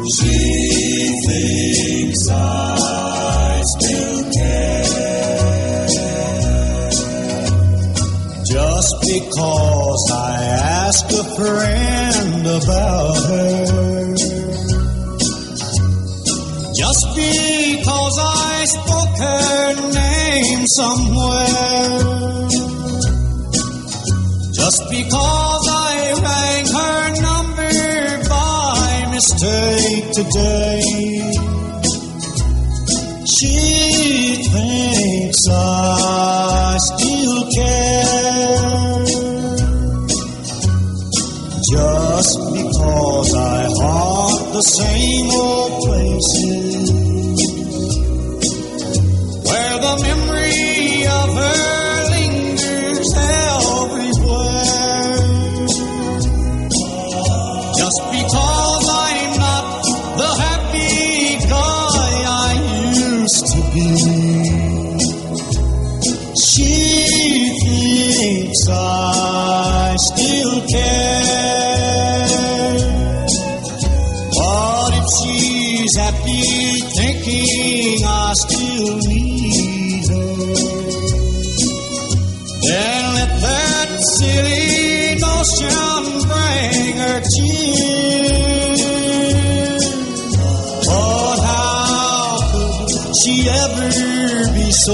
She thinks I still care. Just because I ask a friend about her. Just because I spoke her name somewhere. Just because I rang her number by mistake today. She thinks I still care. Just because I haunt the same old places where the memory of her lingers everywhere. Just because I'm not the happy guy I used to be. She thinks I still care. But if she's happy thinking I still need her, then let that silly notion bring her tears. But how could she ever be so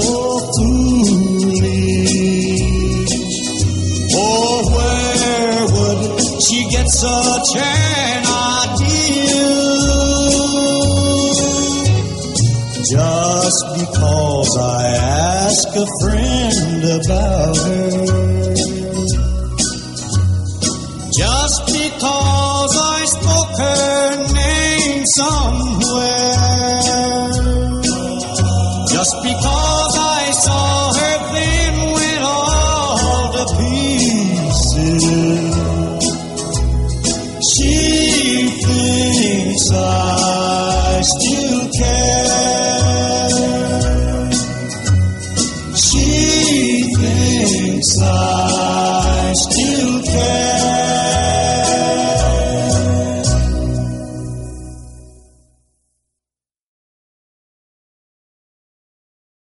foolish? Or where would she get such an idea? Just because I ask a friend about her. Just because I spoke her name somewhere. Just because I saw her then went all to pieces. She thinks I still